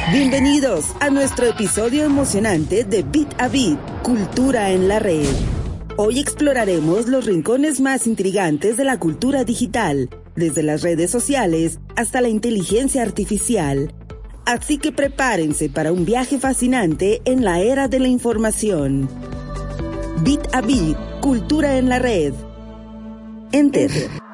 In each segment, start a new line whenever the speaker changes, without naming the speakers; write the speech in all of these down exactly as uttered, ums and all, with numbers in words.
Bienvenidos a nuestro episodio emocionante de Bit a Bit, Cultura en la Red. Hoy exploraremos los rincones más intrigantes de la cultura digital, desde las redes sociales hasta la inteligencia artificial. Así que prepárense para un viaje fascinante en la era de la información. Bit a Bit, Cultura en la Red. Enter.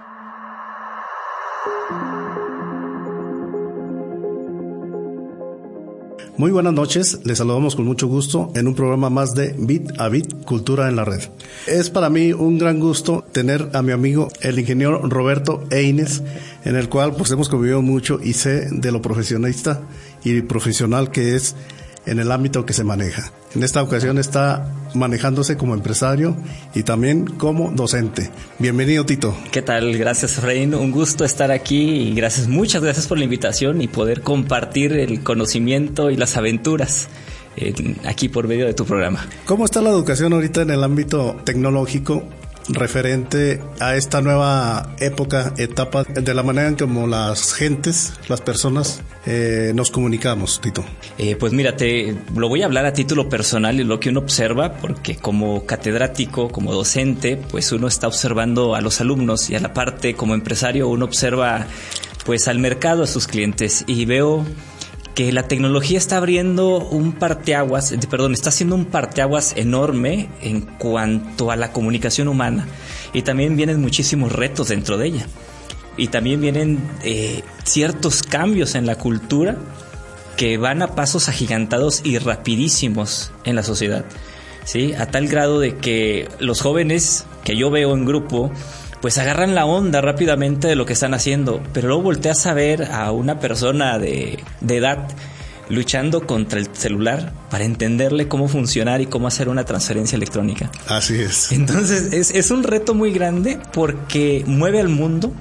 Muy buenas noches, les saludamos con mucho gusto en un programa más de Bit a Bit, Cultura en la Red. Es para mí un gran gusto tener a mi amigo el ingeniero Roberto Eines, en el cual pues hemos convivido mucho y sé de lo profesionista y profesional que es en el ámbito que se maneja. En esta ocasión está manejándose como empresario y también como docente. Bienvenido, Tito.
¿Qué tal? Gracias, Efraín. Un gusto estar aquí y gracias, muchas gracias por la invitación y poder compartir el conocimiento y las aventuras eh, aquí por medio de tu programa.
¿Cómo está la educación ahorita en el ámbito tecnológico referente a esta nueva época, etapa, de la manera en como las gentes, las personas, eh, nos comunicamos, Tito?
Eh, pues mira, te lo voy a hablar a título personal y lo que uno observa, porque como catedrático, como docente, pues uno está observando a los alumnos y a la parte como empresario uno observa pues al mercado, a sus clientes, y veo que la tecnología está abriendo un parteaguas, perdón, está haciendo un parteaguas enorme en cuanto a la comunicación humana, y también vienen muchísimos retos dentro de ella, y también vienen eh, ciertos cambios en la cultura que van a pasos agigantados y rapidísimos en la sociedad, ¿sí? A tal grado de que los jóvenes que yo veo en grupo pues agarran la onda rápidamente de lo que están haciendo, pero luego volteas a ver a una persona de, de edad luchando contra el celular para entenderle cómo funcionar y cómo hacer una transferencia electrónica.
Así es.
Entonces es, es un reto muy grande porque mueve al mundo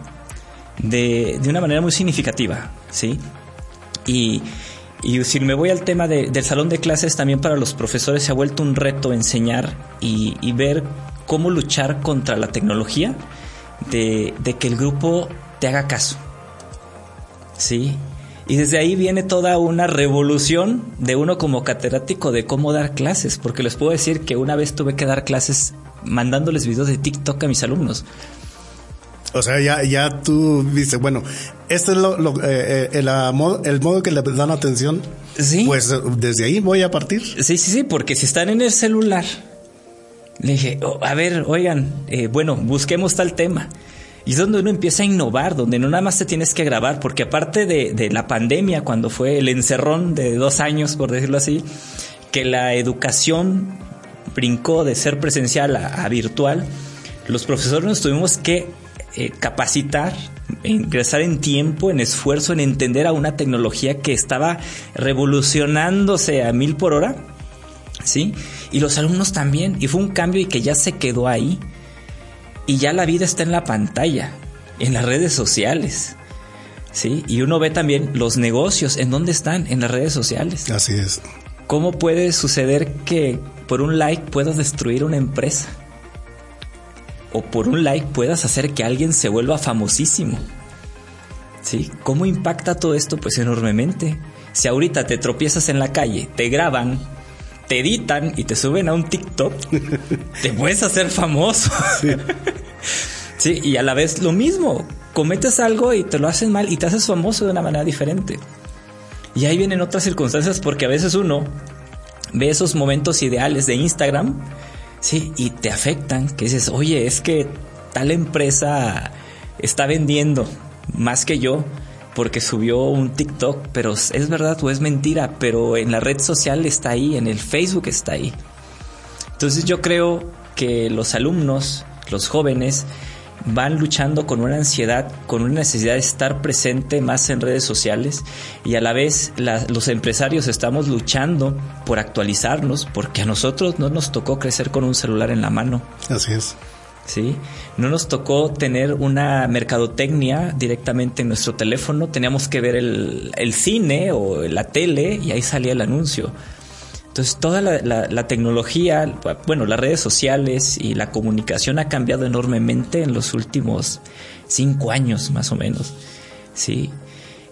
de, de una manera muy significativa, ¿sí? Y, y si me voy al tema de, del salón de clases, también para los profesores se ha vuelto un reto enseñar y, y ver cómo luchar contra la tecnología, de, de que el grupo te haga caso, ¿sí? Y desde ahí viene toda una revolución de uno como catedrático de cómo dar clases, porque les puedo decir que una vez tuve que dar clases mandándoles videos de TikTok a mis alumnos.
O sea, ya, ya tú dices, bueno, este es lo, lo, eh, el, el modo que le dan atención.
Sí.
Pues desde ahí voy a partir.
Sí, sí, sí, porque si están en el celular, le dije, oh, a ver, oigan, eh, bueno, busquemos tal tema. Y es donde uno empieza a innovar, donde no nada más te tienes que grabar, porque aparte de, de la pandemia, cuando fue el encerrón de dos años, por decirlo así, que la educación brincó de ser presencial a, a virtual, los profesores nos tuvimos que eh, capacitar, ingresar en tiempo, en esfuerzo, en entender a una tecnología que estaba revolucionándose a mil por hora, ¿sí? Y los alumnos también, y fue un cambio y que ya se quedó ahí, y ya la vida está en la pantalla, en las redes sociales, ¿sí? Y uno ve también los negocios, ¿en dónde están? En las redes sociales.
Así es.
¿Cómo puede suceder que por un like puedas destruir una empresa? O por un like puedas hacer que alguien se vuelva famosísimo, ¿sí? ¿Cómo impacta todo esto? Pues enormemente. Si ahorita te tropiezas en la calle, te graban, te editan y te suben a un TikTok, te puedes hacer famoso. Sí. Sí, y a la vez lo mismo, cometes algo y te lo hacen mal y te haces famoso de una manera diferente. Y ahí vienen otras circunstancias, porque a veces uno ve esos momentos ideales de Instagram, sí, y te afectan, que dices, oye, es que tal empresa está vendiendo más que yo porque subió un TikTok, pero es verdad o es mentira, pero en la red social está ahí, en el Facebook está ahí. Entonces yo creo que los alumnos, los jóvenes, van luchando con una ansiedad, con una necesidad de estar presente más en redes sociales, y a la vez la, los empresarios estamos luchando por actualizarnos, porque a nosotros no nos tocó crecer con un celular en la mano.
Así es.
¿Sí? No nos tocó tener una mercadotecnia directamente en nuestro teléfono, teníamos que ver el, el cine o la tele y ahí salía el anuncio. Entonces toda la, la, la tecnología, bueno, las redes sociales y la comunicación ha cambiado enormemente en los últimos cinco años más o menos, ¿sí?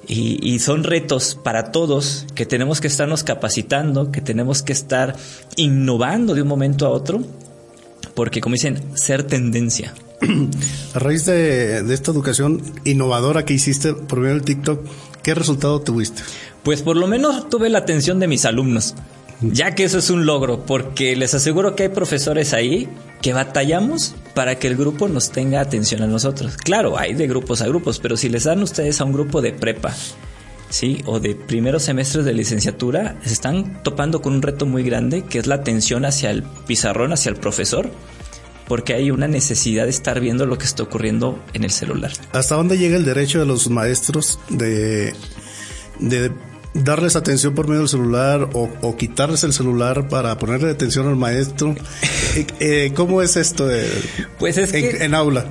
Y, y son retos para todos que tenemos que estarnos capacitando, que tenemos que estar innovando de un momento a otro, porque como dicen, ser tendencia.
A raíz de, de esta educación innovadora que hiciste por medio del TikTok, ¿qué resultado tuviste?
Pues por lo menos tuve la atención de mis alumnos, ya que eso es un logro, porque les aseguro que hay profesores ahí que batallamos para que el grupo nos tenga atención a nosotros. Claro, hay de grupos a grupos, pero si les dan ustedes a un grupo de prepa, sí, o de primeros semestres de licenciatura, se están topando con un reto muy grande, que es la atención hacia el pizarrón, hacia el profesor, porque hay una necesidad de estar viendo lo que está ocurriendo en el celular.
¿Hasta dónde llega el derecho de los maestros de, de darles atención por medio del celular o, o quitarles el celular para ponerle atención al maestro? eh, ¿Cómo es esto de,
pues es
en,
que,
en aula?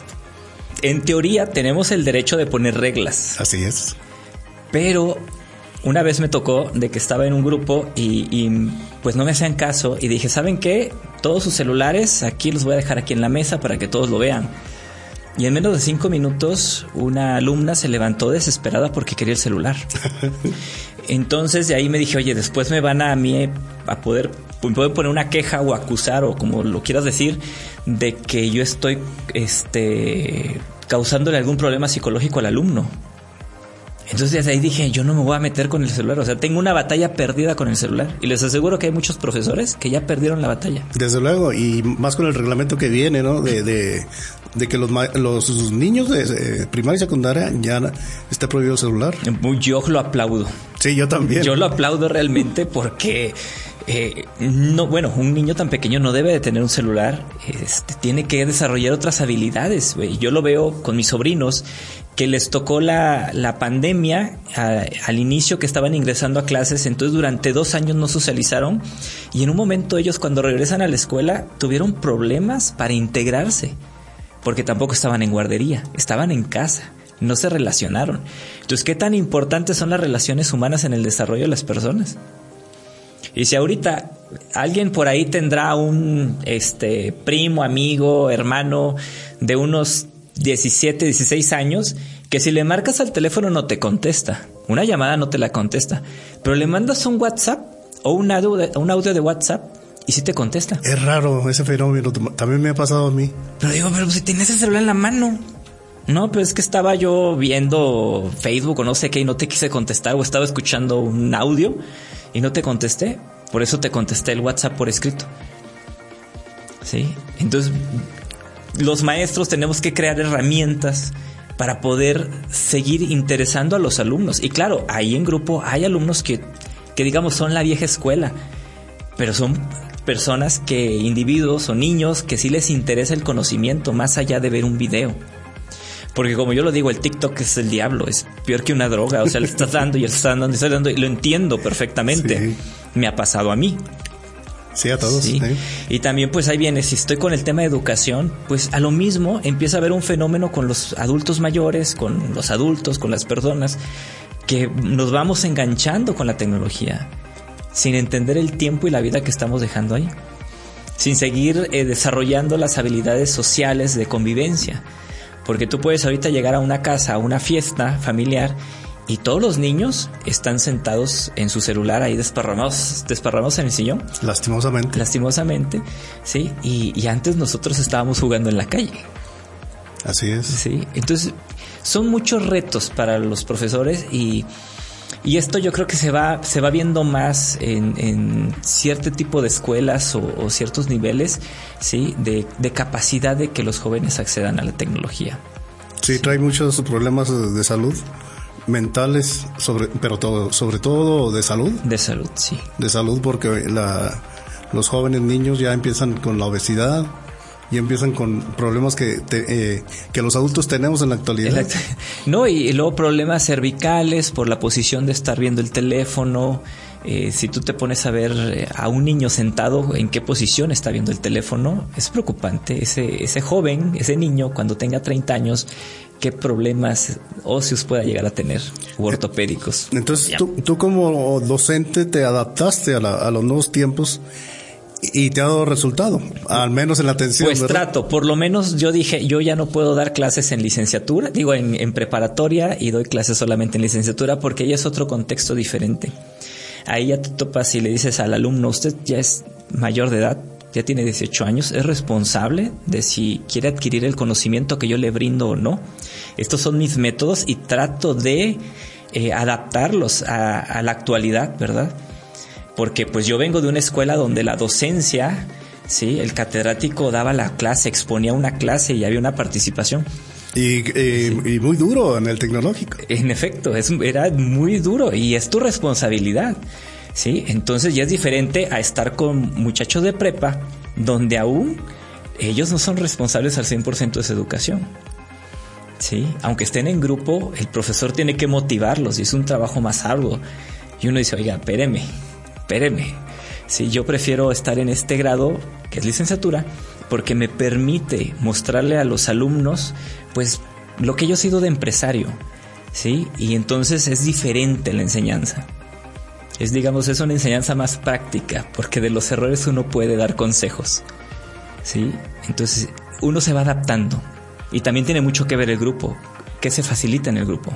En teoría tenemos el derecho de poner reglas.
Así es.
Pero una vez me tocó de que estaba en un grupo y, y pues no me hacían caso y dije, ¿saben qué? Todos sus celulares aquí los voy a dejar aquí en la mesa para que todos lo vean. Y en menos de cinco minutos una alumna se levantó desesperada porque quería el celular. Entonces de ahí me dije, oye, después me van a, a mí a poder, poder poner una queja o acusar o como lo quieras decir, de que yo estoy este, causándole algún problema psicológico al alumno. Entonces desde ahí dije, yo no me voy a meter con el celular, o sea, tengo una batalla perdida con el celular. Y les aseguro que hay muchos profesores que ya perdieron la batalla. Desde luego, y más con el reglamento que viene, ¿no? De, de, de que los, los niños de, de primaria y secundaria ya está prohibido el celular. Yo lo aplaudo. Sí, yo también. Yo lo aplaudo realmente porque... Eh, no, bueno, un niño tan pequeño no debe de tener un celular, este, tiene que desarrollar otras habilidades, güey. Yo lo veo con mis sobrinos que les tocó la, la pandemia a, al inicio que estaban ingresando a clases, entonces durante dos años no socializaron y en un momento ellos cuando regresan a la escuela tuvieron problemas para integrarse porque tampoco estaban en guardería, estaban en casa. No se relacionaron. Entonces, ¿qué tan importantes son las relaciones humanas en el desarrollo de las personas? Y si ahorita alguien por ahí tendrá un este primo, amigo, hermano de unos diecisiete, dieciséis años, que si le marcas al teléfono no te contesta, una llamada no te la contesta, pero le mandas un WhatsApp o un audio de, un audio de WhatsApp y sí te contesta. Es raro ese fenómeno, también me ha pasado a mí. Pero digo, pero si tienes el celular en la mano. No, pero es que estaba yo viendo Facebook o no sé qué y no te quise contestar, o estaba escuchando un audio y no te contesté, por eso te contesté el WhatsApp por escrito. ¿Sí? Entonces, los maestros tenemos que crear herramientas para poder seguir interesando a los alumnos. Y claro, ahí en grupo hay alumnos que, que digamos son la vieja escuela, pero son personas que, individuos o niños que sí les interesa el conocimiento más allá de ver un video. Porque como yo lo digo, el TikTok es el diablo, es peor que una droga, o sea, le estás dando y le estás dando y le estás dando y lo entiendo perfectamente. Sí. Me ha pasado a mí. Sí, a todos. Sí. ¿Eh? Y también pues ahí viene, si estoy con el tema de educación, pues a lo mismo empieza a haber un fenómeno con los adultos mayores, con los adultos, con las personas, que nos vamos enganchando con la tecnología, sin entender el tiempo y la vida que estamos dejando ahí, sin seguir eh, desarrollando las habilidades sociales de convivencia. Porque tú puedes ahorita llegar a una casa, a una fiesta familiar y todos los niños están sentados en su celular ahí desparramados, desparramados en el sillón. Lastimosamente. Lastimosamente, sí. Y, y antes nosotros estábamos jugando en la calle. Así es. Sí. Entonces, son muchos retos para los profesores y, y esto yo creo que se va, se va viendo más en, en cierto tipo de escuelas o, o ciertos niveles, sí, de, de capacidad de que los jóvenes accedan a la tecnología. Sí, trae muchos problemas de salud mentales, sobre, pero todo, sobre todo de salud. De salud, sí. De salud porque la, los jóvenes niños ya empiezan con la obesidad. Y empiezan con problemas que te, eh, que los adultos tenemos en la actualidad. Exacto. No, y, y luego problemas cervicales por la posición de estar viendo el teléfono. Eh, si tú te pones a ver eh, a un niño sentado, en qué posición está viendo el teléfono, es preocupante. Ese, ese joven, ese niño, cuando tenga treinta años, qué problemas óseos pueda llegar a tener, u ortopédicos. Entonces, tú, tú como docente te adaptaste a, la, a los nuevos tiempos
Y te ha dado resultado, al menos en la atención.
Pues
¿verdad?
trato, por lo menos yo dije, yo ya no puedo dar clases en licenciatura, digo en, en preparatoria, y doy clases solamente en licenciatura porque ya es otro contexto diferente. Ahí ya te topas y le dices al alumno, usted ya es mayor de edad, ya tiene dieciocho años, es responsable de si quiere adquirir el conocimiento que yo le brindo o no. Estos son mis métodos y trato de eh, adaptarlos a, a la actualidad, ¿verdad? Porque pues yo vengo de una escuela donde la docencia, sí, el catedrático daba la clase, exponía una clase y había una participación.
Y, y, sí. y muy duro en el tecnológico.
En efecto, es, era muy duro y es tu responsabilidad, ¿sí? Entonces ya es diferente a estar con muchachos de prepa donde aún ellos no son responsables al cien por ciento de su educación, ¿sí? Aunque estén en grupo, el profesor tiene que motivarlos y es un trabajo más arduo. Y uno dice, oiga, espéreme, espéreme. Sí, yo prefiero estar en este grado, que es licenciatura, porque me permite mostrarle a los alumnos, pues, lo que yo he sido de empresario, ¿sí? Y entonces es diferente la enseñanza. Es, digamos, es una enseñanza más práctica, porque de los errores uno puede dar consejos, ¿sí? Entonces, uno se va adaptando. Y también tiene mucho que ver el grupo, que se facilita en el grupo.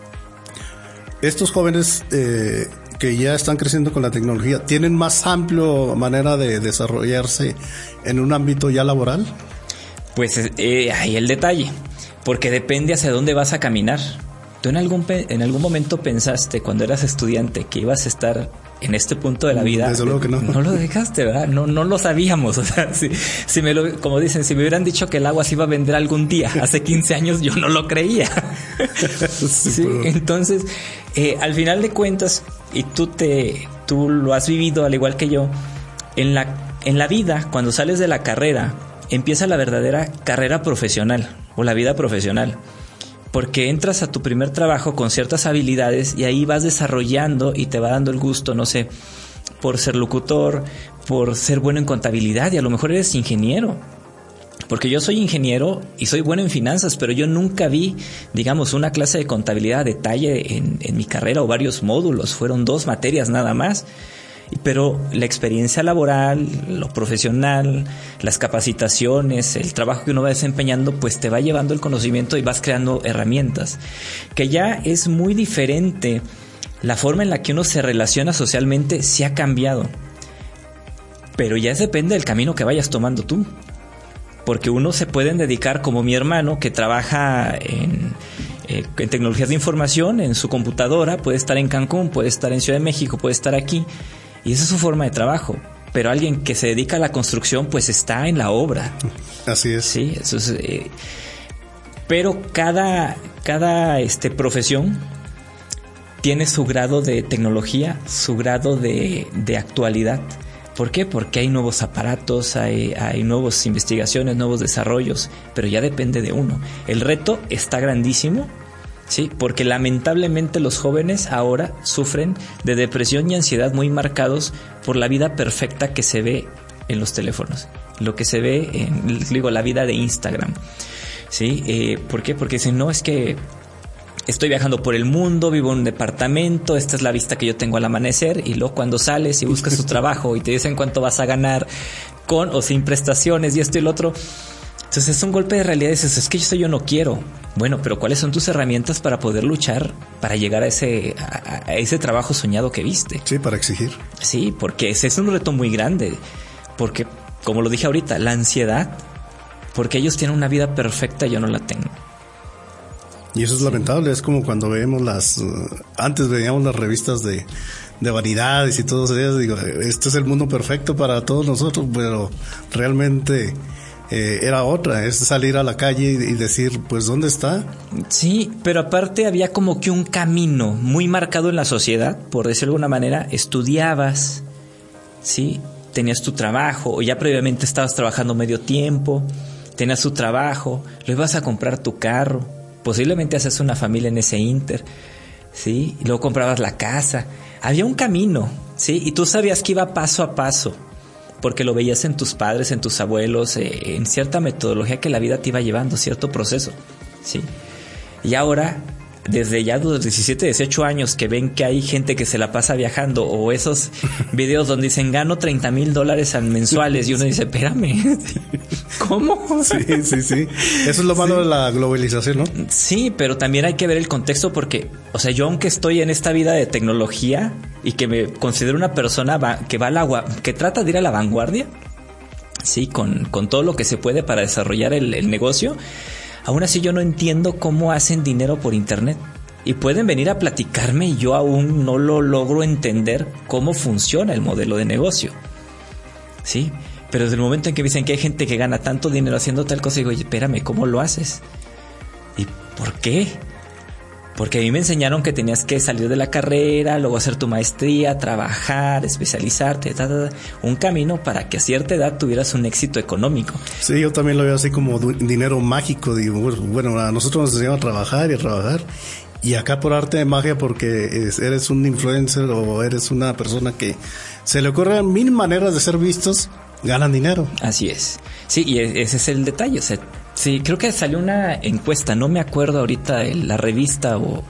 Estos jóvenes eh, que ya están creciendo con la tecnología, ¿tienen más amplio manera de desarrollarse en un ámbito ya laboral?
Pues eh, ahí el detalle, porque depende hacia dónde vas a caminar. ¿Tú en algún, en algún momento pensaste cuando eras estudiante que ibas a estar en este punto de la vida?
Desde luego que no.
No lo dejaste, ¿verdad? No, no lo sabíamos. O sea, si, si me lo, como dicen, si me hubieran dicho que el agua se iba a vender algún día hace quince años, yo no lo creía. Sí, sí, entonces, eh, al final de cuentas, y tú te, tú lo has vivido al igual que yo, en la, en la vida, cuando sales de la carrera, empieza la verdadera carrera profesional o la vida profesional. Porque entras a tu primer trabajo con ciertas habilidades y ahí vas desarrollando y te va dando el gusto, no sé, por ser locutor, por ser bueno en contabilidad y a lo mejor eres ingeniero. Porque yo soy ingeniero y soy bueno en finanzas, pero yo nunca vi, digamos, una clase de contabilidad a detalle en, en mi carrera o varios módulos. Fueron dos materias nada más. Pero la experiencia laboral, lo profesional, las capacitaciones, el trabajo que uno va desempeñando, pues te va llevando el conocimiento y vas creando herramientas. Que ya es muy diferente. La forma en la que uno se relaciona socialmente sí ha cambiado. Pero ya depende del camino que vayas tomando tú. Porque unos se pueden dedicar, como mi hermano, que trabaja en, eh, en tecnologías de información, en su computadora, puede estar en Cancún, puede estar en Ciudad de México, puede estar aquí. Y esa es su forma de trabajo. Pero alguien que se dedica a la construcción, pues está en la obra.
Así es.
Sí, eso es. Eh, pero cada, cada este, profesión tiene su grado de tecnología, su grado de, de actualidad. ¿Por qué? Porque hay nuevos aparatos, hay, hay nuevas investigaciones, nuevos desarrollos, pero ya depende de uno. El reto está grandísimo. Sí, porque lamentablemente los jóvenes ahora sufren de depresión y ansiedad muy marcados por la vida perfecta que se ve en los teléfonos, lo que se ve en, digo, la vida de Instagram. Sí, eh, ¿por qué? Porque dicen, no, es que estoy viajando por el mundo, vivo en un departamento, esta es la vista que yo tengo al amanecer, y luego cuando sales y buscas tu trabajo y te dicen cuánto vas a ganar con o sin prestaciones y esto y lo otro. Entonces es un golpe de realidad y dices, es que esto yo no quiero. Bueno, pero ¿cuáles son tus herramientas para poder luchar, para llegar a ese, a, a ese trabajo soñado que viste?
Sí, para exigir.
Sí, porque ese es un reto muy grande. Porque, como lo dije ahorita, la ansiedad, porque ellos tienen una vida perfecta y yo no la tengo.
Y eso es sí. lamentable, es como cuando vemos las... Uh, antes veíamos las revistas de, de vanidades y todo eso, digo, este es el mundo perfecto para todos nosotros, pero realmente... Eh, era otra, es salir a la calle y, y decir, pues, ¿dónde está?
Sí, pero aparte había como que un camino muy marcado en la sociedad, por decirlo de alguna manera. Estudiabas, ¿sí? Tenías tu trabajo, o ya previamente estabas trabajando medio tiempo, tenías tu trabajo, lo ibas a comprar tu carro, posiblemente haces una familia en ese inter, ¿sí? Y luego comprabas la casa. Había un camino, ¿sí? Y tú sabías que iba paso a paso, porque lo veías en tus padres, en tus abuelos, eh, en cierta metodología que la vida te iba llevando, cierto proceso, ¿sí? Y ahora desde ya los diecisiete, dieciocho años que ven que hay gente que se la pasa viajando, o esos videos donde dicen gano treinta mil dólares mensuales y uno dice, espérame, ¿cómo?
Sí, sí, sí. Eso es lo malo sí. de la globalización, ¿no?
Sí, pero también hay que ver el contexto porque, o sea, yo aunque estoy en esta vida de tecnología y que me considero una persona va, que va a la, que trata de ir a la vanguardia, sí, con, con todo lo que se puede para desarrollar el, el negocio, aún así yo no entiendo cómo hacen dinero por internet. Y pueden venir a platicarme y yo aún no lo logro entender cómo funciona el modelo de negocio. Sí, pero desde el momento en que dicen que hay gente que gana tanto dinero haciendo tal cosa, digo, oye, espérame, ¿cómo lo haces? ¿Y por qué? Porque a mí me enseñaron que tenías que salir de la carrera, luego hacer tu maestría, trabajar, especializarte, ta, ta, ta, un camino para que a cierta edad tuvieras un éxito económico.
Sí, yo también lo veo así como dinero mágico. Digo, bueno, a nosotros nos enseñaron a trabajar y a trabajar. Y acá por arte de magia, porque eres un influencer o eres una persona que se le ocurren mil maneras de ser vistos, ganan dinero.
Así es. Sí, y ese es el detalle. O sea, sí, creo que salió una encuesta, no me acuerdo ahorita en la revista o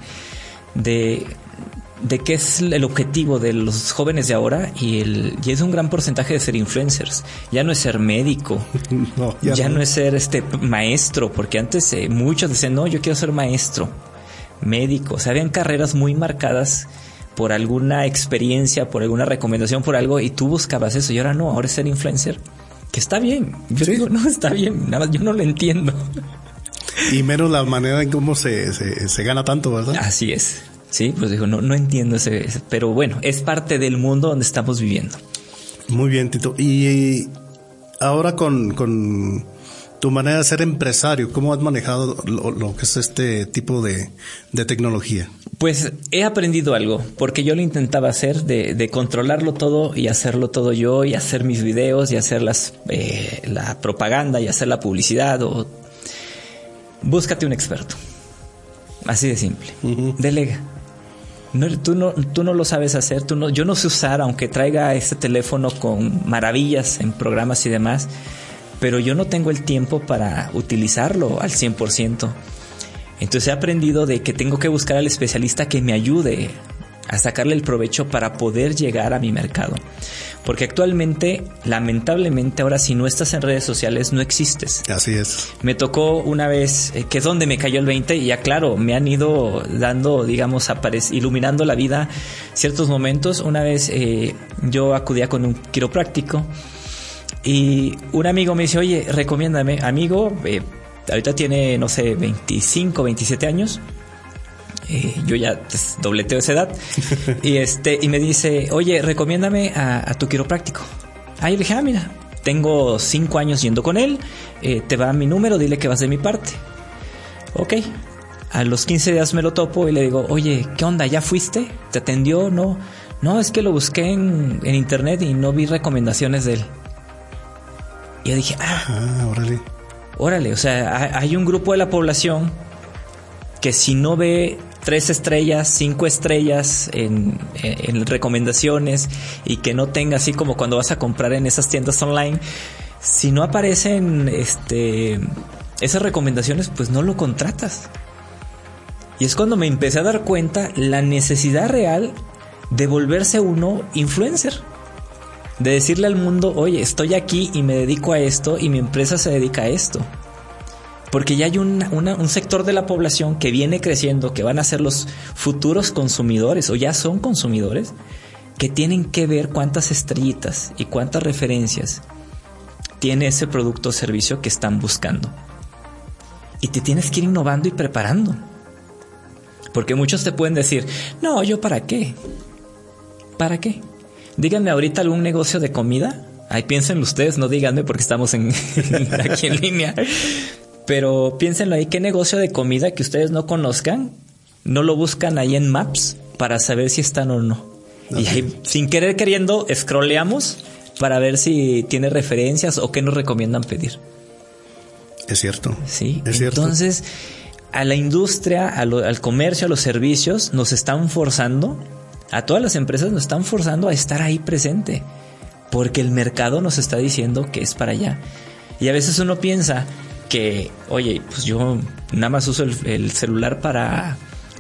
de, de qué es el objetivo de los jóvenes de ahora, y el y es un gran porcentaje de ser influencers. Ya no es ser médico, no, ya, ya no. no es ser este maestro, porque antes eh, muchos decían, no, yo quiero ser maestro, médico. O sea, habían carreras muy marcadas por alguna experiencia, por alguna recomendación, por algo, y tú buscabas eso, y ahora no, ahora es ser influencer. Que está bien, yo ¿Sí? digo, no, está bien, nada más yo no lo entiendo.
Y menos la manera en cómo se, se, se gana tanto, ¿verdad?
Así es, sí, pues digo, no, no entiendo ese, ese, pero bueno, es parte del mundo donde estamos viviendo.
Muy bien, Tito. Y ahora con, con tu manera de ser empresario, ¿cómo has manejado lo, lo que es este tipo de, de tecnología?
Pues he aprendido algo, porque yo lo intentaba hacer de, de controlarlo todo y hacerlo todo yo, y hacer mis videos y hacer las, eh, la propaganda y hacer la publicidad. O búscate un experto, así de simple. Uh-huh. Delega. No, tú no, tú no lo sabes hacer, tú no, yo no sé usar, aunque traiga este teléfono con maravillas en programas y demás, pero yo no tengo el tiempo para utilizarlo al cien por ciento. Entonces he aprendido de que tengo que buscar al especialista que me ayude a sacarle el provecho para poder llegar a mi mercado. Porque actualmente, lamentablemente, ahora si no estás en redes sociales, no existes.
Así es.
Me tocó una vez, eh, que es donde me cayó el veinte, y ya claro, me han ido dando, digamos, aparec- iluminando la vida ciertos momentos. Una vez eh, yo acudía con un quiropráctico y un amigo me dice, oye, recomiéndame, amigo, eh, ahorita tiene, no sé, veinticinco, veintisiete años. Eh, yo ya pues, dobleteo esa edad. y este y me dice, oye, recomiéndame a, a tu quiropráctico. Ah, yo le dije, ah, mira, tengo cinco años yendo con él. Eh, te va mi número, dile que vas de mi parte. Ok. A los quince días me lo topo y le digo, oye, ¿qué onda? ¿Ya fuiste? ¿Te atendió? No. No, es que lo busqué en, en internet y no vi recomendaciones de él. Y yo dije, ah,
ah órale.
Órale, o sea, hay un grupo de la población que si no ve tres estrellas, cinco estrellas en, en recomendaciones, y que no tenga, así como cuando vas a comprar en esas tiendas online, si no aparecen este, esas recomendaciones, pues no lo contratas. Y es cuando me empecé a dar cuenta la necesidad real de volverse uno influencer. De decirle al mundo, oye, estoy aquí y me dedico a esto y mi empresa se dedica a esto. Porque ya hay un, una, un sector de la población que viene creciendo, que van a ser los futuros consumidores o ya son consumidores, que tienen que ver cuántas estrellitas y cuántas referencias tiene ese producto o servicio que están buscando. Y te tienes que ir innovando y preparando. Porque muchos te pueden decir, no, ¿yo para qué? ¿Para qué? Díganme ahorita algún negocio de comida. Ahí piénsenlo ustedes, no díganme porque estamos en, aquí en línea. Pero piénsenlo ahí, ¿qué negocio de comida que ustedes no conozcan? No lo buscan ahí en Maps para saber si están o no. Okay. Y ahí, sin querer queriendo, scrolleamos para ver si tiene referencias o qué nos recomiendan pedir.
Es cierto.
Sí,
es cierto.
Entonces, a la industria, a lo, al comercio, a los servicios, nos están forzando, a todas las empresas nos están forzando a estar ahí presente, porque el mercado nos está diciendo que es para allá. Y a veces uno piensa que, oye, pues yo nada más uso el, el celular para,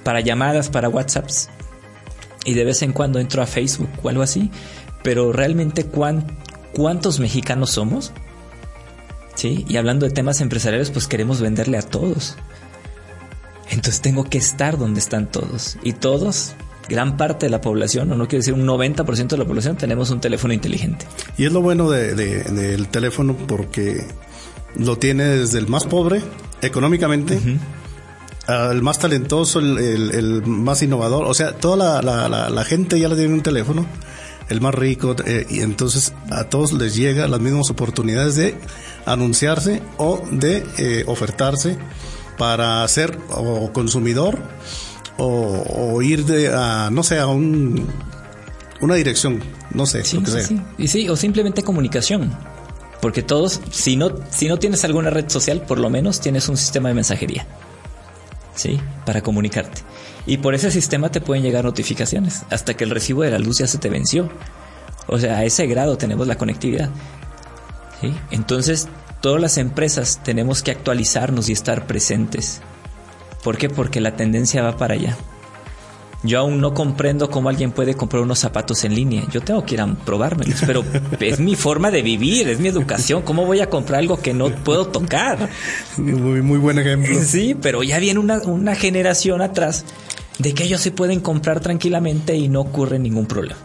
para llamadas, para WhatsApps. Y de vez en cuando entro a Facebook o algo así. Pero realmente, ¿cuán, ¿cuántos mexicanos somos? ¿Sí? Y hablando de temas empresariales, pues queremos venderle a todos. Entonces tengo que estar donde están todos. Y todos, gran parte de la población, o no quiero decir un noventa por ciento de la población, tenemos un teléfono inteligente.
Y es lo bueno de, de, del teléfono, porque lo tiene desde el más pobre, económicamente, uh-huh, al más talentoso, el, el, el más innovador. O sea, toda la, la, la, la gente ya le tiene un teléfono, el más rico, eh, y entonces a todos les llega las mismas oportunidades de anunciarse o de eh, ofertarse para ser o consumidor o, o ir de a, no sé, a un una dirección, no sé,
sí,
lo que
sí,
sea.
Sí. Y sí, o simplemente comunicación. Porque todos, si no, si no tienes alguna red social, por lo menos tienes un sistema de mensajería, ¿sí? Para comunicarte. Y por ese sistema te pueden llegar notificaciones hasta que el recibo de la luz ya se te venció. O sea, a ese grado tenemos la conectividad, ¿sí? Entonces, todas las empresas tenemos que actualizarnos y estar presentes. ¿Por qué? Porque la tendencia va para allá. Yo aún no comprendo cómo alguien puede comprar unos zapatos en línea. Yo tengo que ir a probármelos, pero es mi forma de vivir, es mi educación. ¿Cómo voy a comprar algo que no puedo tocar?
Muy, muy buen ejemplo.
Sí, pero ya viene una, una generación atrás de que ellos se pueden comprar tranquilamente y no ocurre ningún problema.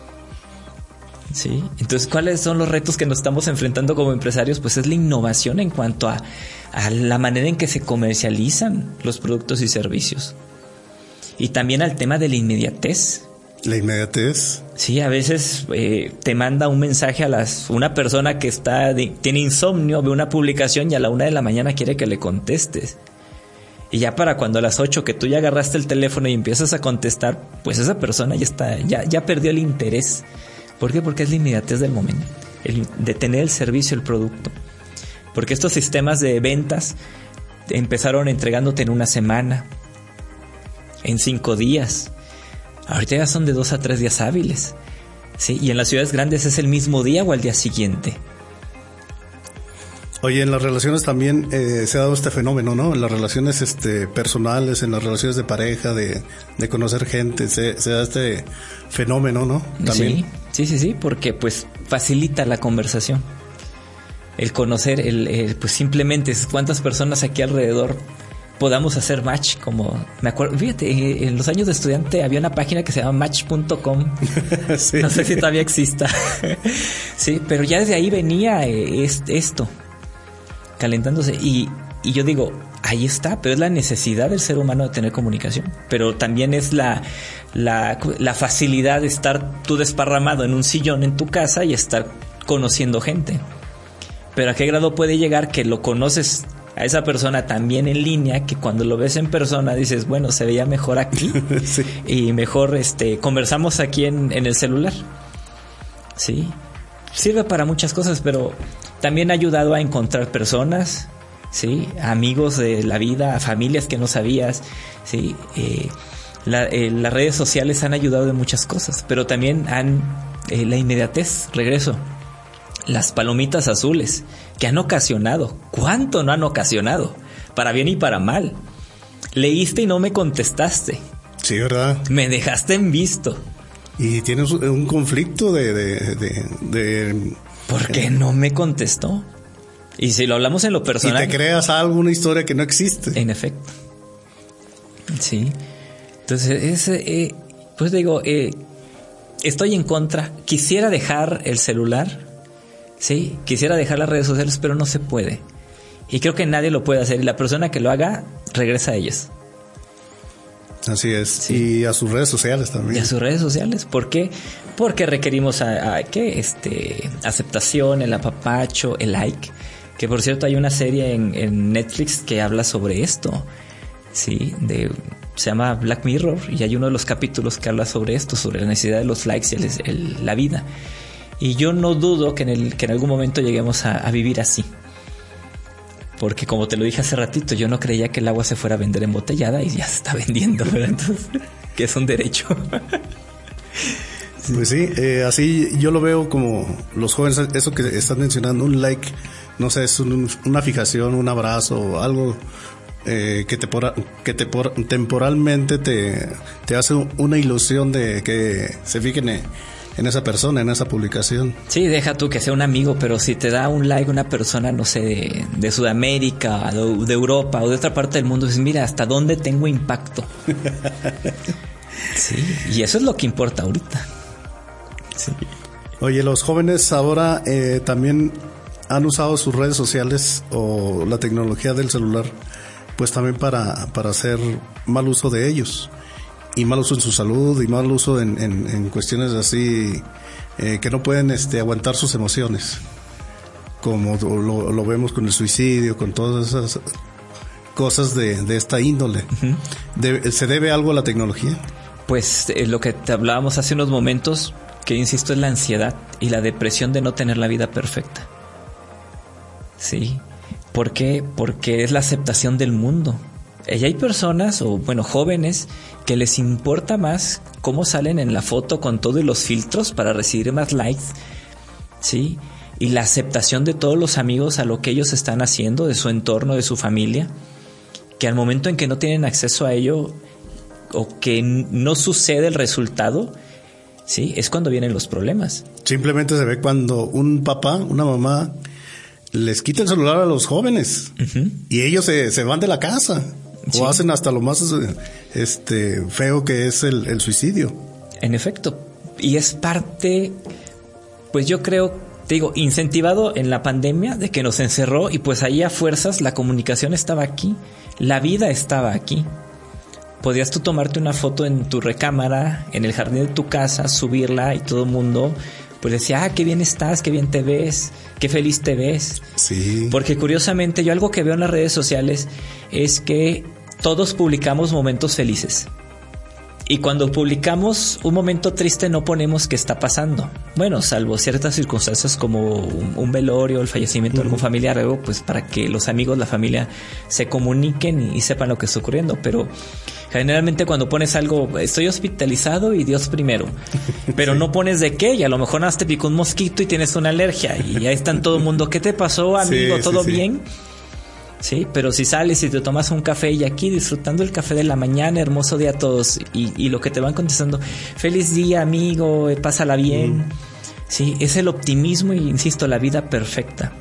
Sí, entonces, ¿cuáles son los retos que nos estamos enfrentando como empresarios? Pues es la innovación en cuanto a, a la manera en que se comercializan los productos y servicios. Y también al tema de la inmediatez.
La inmediatez.
Sí, a veces eh, te manda un mensaje a las una persona que está de, tiene insomnio, ve una publicación y a la una de la mañana quiere que le contestes. Y ya para cuando a las ocho que tú ya agarraste el teléfono y empiezas a contestar, pues esa persona ya está, ya, ya perdió el interés. ¿Por qué? Porque es la inmediatez del momento, el, de tener el servicio, el producto. Porque estos sistemas de ventas empezaron entregándote en una semana, en cinco días. Ahorita ya son de dos a tres días hábiles, ¿sí? Y en las ciudades grandes es el mismo día o al día siguiente.
Oye, en las relaciones también eh, se ha dado este fenómeno, ¿no? En las relaciones este, personales, en las relaciones de pareja, de, de conocer gente, se, se da este fenómeno, ¿no? También.
Sí, sí, sí, sí, porque pues facilita la conversación. El conocer, el, el pues simplemente cuántas personas aquí alrededor podamos hacer match, como me acuerdo, fíjate, en los años de estudiante había una página que se llama match punto com. Sí. No sé si todavía exista. Sí, pero ya desde ahí venía eh, esto calentándose y, y yo digo, ahí está, pero es la necesidad del ser humano de tener comunicación, pero también es la, la, la facilidad de estar tú desparramado en un sillón en tu casa y estar conociendo gente. Pero ¿a qué grado puede llegar que lo conoces a esa persona también en línea, que cuando lo ves en persona dices, bueno, se veía mejor aquí? Sí. Y mejor este conversamos aquí en, en el celular? Sí, sirve para muchas cosas, pero también ha ayudado a encontrar personas, sí, amigos de la vida, a familias que no sabías, sí. Eh, la, eh, las redes sociales han ayudado en muchas cosas, pero también han eh, la inmediatez, regreso, las palomitas azules que han ocasionado, ¿cuánto no han ocasionado? Para bien y para mal. Leíste y no me contestaste.
Sí, ¿verdad?
Me dejaste en visto.
Y tienes un conflicto de... de, de, de
¿Por qué no me contestó? Y si lo hablamos en lo personal...
Y te creas algo, una historia que no existe.
En efecto. Sí. Entonces, ese, eh, pues digo, eh, estoy en contra. Quisiera dejar el celular, sí, quisiera dejar las redes sociales, pero no se puede. Y creo que nadie lo puede hacer. Y la persona que lo haga, regresa a ellas.
Así es. Sí. Y a sus redes sociales también.
Y a sus redes sociales. ¿Por qué? Porque requerimos a, a ¿qué? Este, aceptación, el apapacho, el like. Que por cierto hay una serie en, en Netflix que habla sobre esto. Sí, de, se llama Black Mirror y hay uno de los capítulos que habla sobre esto, sobre la necesidad de los likes y el, el, la vida. Y yo no dudo que en, el, que en algún momento lleguemos a, a vivir así. Porque como te lo dije hace ratito, yo no creía que el agua se fuera a vender embotellada y ya se está vendiendo, ¿verdad? Entonces, que es un derecho.
Sí. Pues sí, eh, así yo lo veo como los jóvenes, eso que estás mencionando, un like, no sé, es un, una fijación, un abrazo, algo eh, que, te por, que te por, temporalmente te, te hace una ilusión de que se fijen en, en esa persona, en esa publicación.
Sí, deja tú que sea un amigo, pero si te da un like una persona, no sé, de, de Sudamérica, de, de Europa o de otra parte del mundo, dices, mira, ¿hasta dónde tengo impacto? Sí, y eso es lo que importa ahorita. Sí.
Oye, los jóvenes ahora eh, también han usado sus redes sociales o la tecnología del celular, pues también para, para hacer mal uso de ellos. Y mal uso en su salud y mal uso en, en, en cuestiones así eh, que no pueden este, aguantar sus emociones, como lo, lo vemos con el suicidio, con todas esas cosas de, de esta índole. Uh-huh. ¿De, ¿Se debe algo a la tecnología?
Pues eh, lo que te hablábamos hace unos momentos, que insisto, es la ansiedad y la depresión de no tener la vida perfecta. Sí. ¿Por qué? Porque es la aceptación del mundo. Y hay personas, o bueno, jóvenes, que les importa más cómo salen en la foto con todos los filtros para recibir más likes, ¿sí? Y la aceptación de todos los amigos a lo que ellos están haciendo, de su entorno, de su familia, que al momento en que no tienen acceso a ello o que no sucede el resultado, ¿sí? Es cuando vienen los problemas.
Simplemente se ve cuando un papá, una mamá, les quita el celular a los jóvenes, uh-huh, y ellos se, se van de la casa. Sí. O hacen hasta lo más este feo que es el, el suicidio.
En efecto. Y es parte, pues yo creo, te digo, incentivado en la pandemia de que nos encerró y pues ahí a fuerzas la comunicación estaba aquí, la vida estaba aquí. Podías tú tomarte una foto en tu recámara, en el jardín de tu casa, subirla y todo el mundo pues decía, ah, qué bien estás, qué bien te ves, qué feliz te ves.
Sí.
Porque curiosamente yo algo que veo en las redes sociales es que todos publicamos momentos felices. Y cuando publicamos un momento triste no ponemos qué está pasando. Bueno, salvo ciertas circunstancias como un, un velorio, el fallecimiento uh-huh. de algún familiar, algo, pues para que los amigos, la familia se comuniquen y, y sepan lo que está ocurriendo. Pero generalmente cuando pones algo, estoy hospitalizado y Dios primero, pero sí. no pones de qué, y a lo mejor nada te picó un mosquito y tienes una alergia y ahí están todo el mundo, ¿qué te pasó, amigo? Sí, ¿todo sí, bien? Sí. Sí, pero si sales y te tomas un café y aquí disfrutando el café de la mañana, hermoso día a todos, y, y lo que te van contestando, feliz día, amigo, pásala bien. Mm. Sí, es el optimismo y, insisto, la vida perfecta.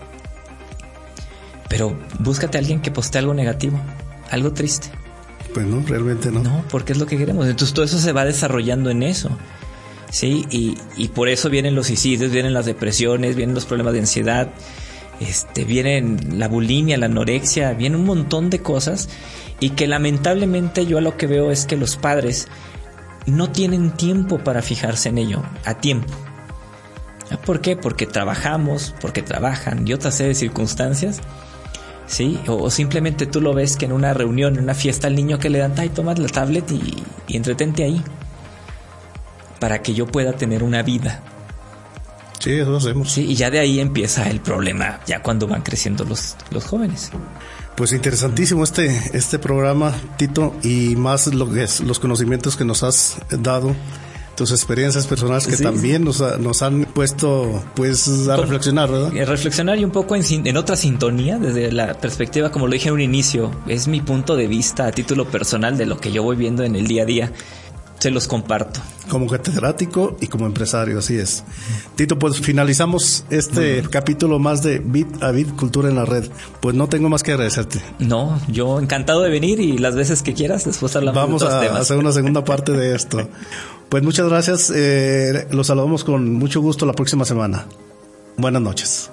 Pero búscate a alguien que postee algo negativo, algo triste.
Pues no, realmente no.
No, porque es lo que queremos. Entonces todo eso se va desarrollando en eso. Sí, y, y por eso vienen los suicidios, vienen las depresiones, vienen los problemas de ansiedad. Este, vienen la bulimia, la anorexia, viene un montón de cosas y que lamentablemente yo a lo que veo es que los padres no tienen tiempo para fijarse en ello a tiempo. ¿Por qué? Porque trabajamos, porque trabajan y otras serie de circunstancias, ¿sí? O, o simplemente tú lo ves que en una reunión, en una fiesta, al niño que le dan, ay, toma la tablet y, y entretente ahí para que yo pueda tener una vida.
Sí, eso lo hacemos.
Sí, y ya de ahí empieza el problema, ya cuando van creciendo los, los jóvenes.
Pues interesantísimo este, este programa, Tito, y más lo que es, los conocimientos que nos has dado, tus experiencias personales que sí, también nos, ha, nos han puesto pues a Con, reflexionar, ¿verdad? A
reflexionar y un poco en, en otra sintonía, desde la perspectiva, como lo dije en un inicio, es mi punto de vista a título personal de lo que yo voy viendo en el día a día. Se los comparto. Como
catedrático y como empresario, así es. Tito, pues finalizamos este uh-huh. capítulo más de Bit a Bit, Cultura en la Red. Pues no tengo más que agradecerte.
No, yo encantado de venir y las veces que quieras, después hablamos
Vamos
de otros
a
temas.
hacer una segunda parte de esto. Pues muchas gracias. Eh, los saludamos con mucho gusto la próxima semana. Buenas noches.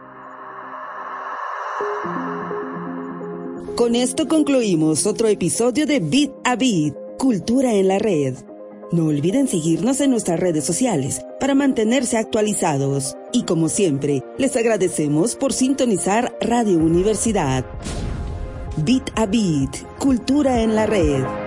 Con esto concluimos otro episodio de Bit a Bit, Cultura en la Red. No olviden seguirnos en nuestras redes sociales para mantenerse actualizados. Y como siempre, les agradecemos por sintonizar Radio Universidad. Bit a Bit, Cultura en la Red.